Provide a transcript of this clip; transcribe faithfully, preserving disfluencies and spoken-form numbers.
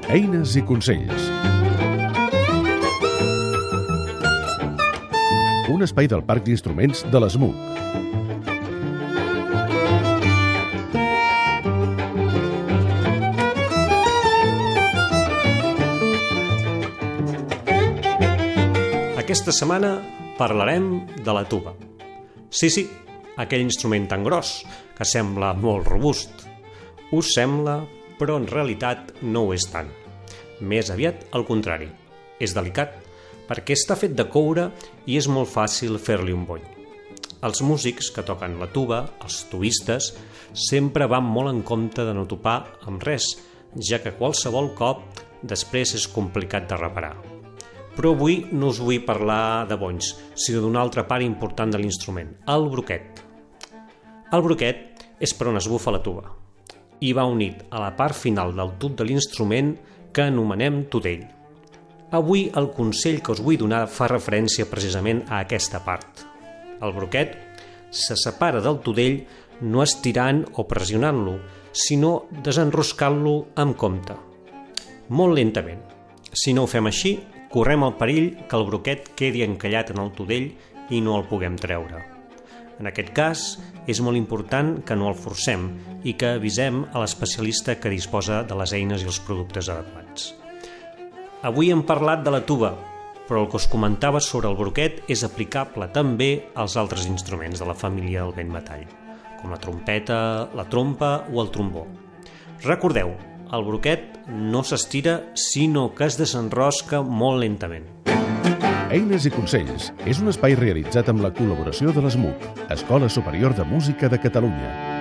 Eines i consells. Un espai del Parc d'Instruments de l'ESMUC. Aquesta setmana parlarem de la tuba. Sí, sí, aquell instrument tan gros que sembla molt robust. Us sembla, però en realitat no ho és tant. Més aviat al contrari. És delicat perquè està fet de coure i és molt fàcil fer-li un bony. Els músics que toquen la tuba, els tubistes, sempre van molt en compte de no topar amb res, ja que qualsevol cop després és complicat de reparar. Però avui no us vull parlar de bonys, sinó d'una altra part important de l'instrument, el broquet. El broquet és per on es bufa la tuba i va unit a la part final del tub de l'instrument que anomenem tudell. Avui el consell que us vull donar fa referència precisament a aquesta part. El broquet se separa del tudell no estirant o pressionant-lo, sinó desenroscant-lo amb compte. Molt lentament. Si no ho fem així, correm el perill que el broquet quedi encallat en el tudell i no el puguem treure. En aquest cas, és molt important que no el forcem i que avisem a l'especialista que disposa de les eines i els productes adequats. Avui hem parlat de la tuba, però el que us comentava sobre el broquet és aplicable també als altres instruments de la família del vent metall, com la trompeta, la trompa o el trombó. Recordeu, el broquet no s'estira, sinó que es desenrosca molt lentament. Eines i consells és un espai realitzat amb la col·laboració de l'ESMUC, Escola Superior de Música de Catalunya.